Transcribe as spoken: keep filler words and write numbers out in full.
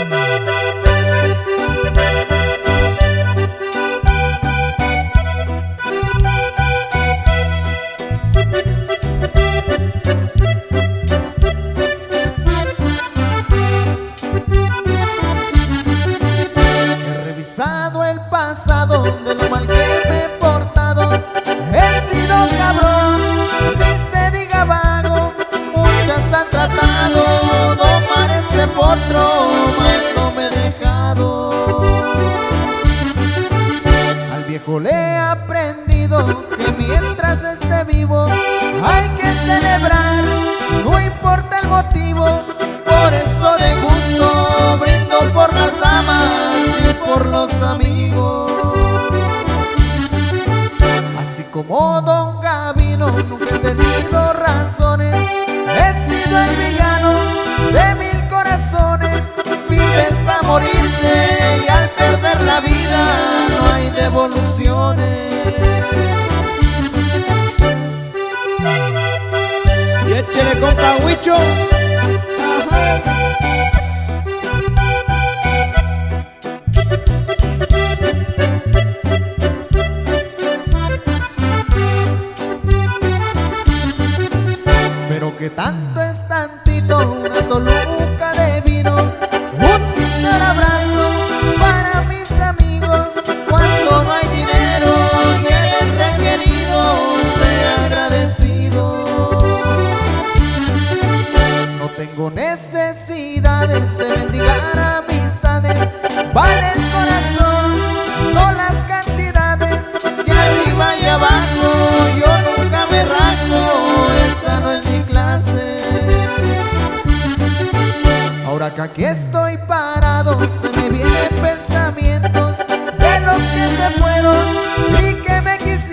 El pasado de lo mal que me he portado, he sido cabrón, ni se diga vago. Muchas han tratado domar ese potro, mas no me he dejado. Al viejo le he aprendido que mientras esté vivo hay que celebrar, no importa el motivo. Por eso de gusto brindo por las damas y por los amigos. Así como Don Gavino nunca he tenido razones, he sido el villano de mil corazones. Vives pa' morirte y al perder la vida no hay devoluciones. Y échele compa Huicho. Pero que tanto es tantito, una toluca de vino, un sincero abrazo para mis amigos. Cuando no hay dinero y eres requerido, sea agradecido. No tengo necesidades de mendigar amistades, vale el corazón, no las cantidades. De arriba y abajo yo nunca me rajo, esa no es mi clase. Ahora que aquí estoy parado, se me vienen pensamientos de los que se fueron y que me quisieron.